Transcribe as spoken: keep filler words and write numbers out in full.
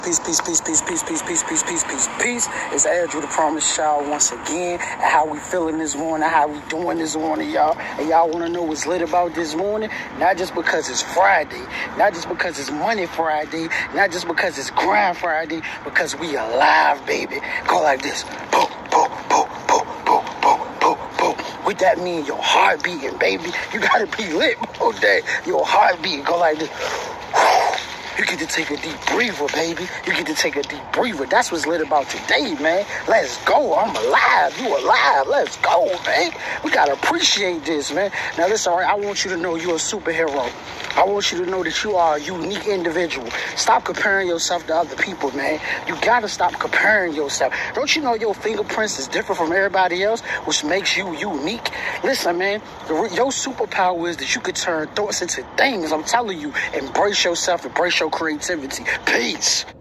Peace, peace, peace, peace, peace, peace, peace, peace, peace, peace, peace. It's Andrew the Promise Child once again. And how we feeling this morning, how we doing this morning, y'all. And y'all want to know what's lit about this morning? Not just because it's Friday, not just because it's Money Friday, not just because it's Grind Friday, because we alive, baby. Go like this. Boom, boom, boom, boom, boom, boom, boom, boom. With that mean your heart beating, baby. You gotta be lit all day. Your heart beating. Go like this. You get to take a deep breather, baby. You get to take a deep breather. That's what's lit about today, man. Let's go. I'm alive. You alive. Let's go, man. We got to appreciate this, man. Now, listen, all right, I want you to know you're a superhero. I want you to know that you are a unique individual. Stop comparing yourself to other people, man. You got to stop comparing yourself. Don't you know your fingerprints is different from everybody else, which makes you unique? Listen, man, the, your superpower is that you could turn thoughts into things. I'm telling you, embrace yourself, embrace your creativity. Peace.